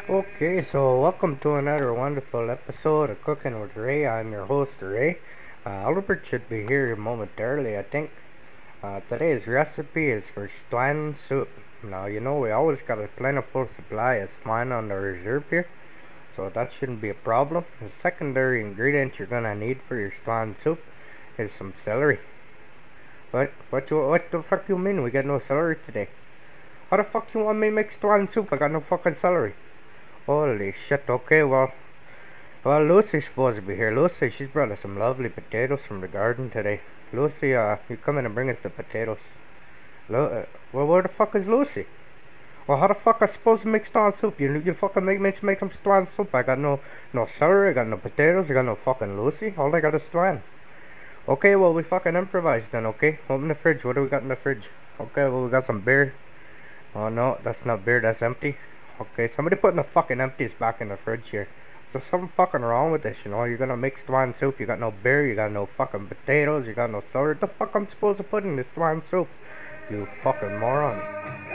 Okay, so welcome to another wonderful episode of Cooking with Ray. I'm your host, Ray. Albert should be here momentarily, I think. Today's recipe is for swan soup. Now, we always got a plentiful supply of swan on the reserve here, so that shouldn't be a problem. The secondary ingredient you're gonna need for your swan soup is some celery. What the fuck you mean we got no celery today? How the fuck you want me to make swan soup? I got no fucking celery. Holy shit, okay, well, Lucy's supposed to be here. Lucy, she's brought us some lovely potatoes from the garden today. Lucy, you come in and bring us the potatoes. Well, where the fuck is Lucy? Well, how the fuck I supposed to make stone soup? You fucking make some stone soup. I got no celery, I got no potatoes, I got no fucking Lucy. All I got is stone. Okay, well, we fucking improvise then, okay? Open the fridge. What do we got in the fridge? Okay, well, we got some beer. Oh no, that's not beer, that's empty. Okay, somebody putting the fucking empties back in the fridge here. So something fucking wrong with this, You're gonna make swan soup, you got no beer, you got no fucking potatoes, you got no celery. What the fuck I'm supposed to put in this swan soup? You fucking moron.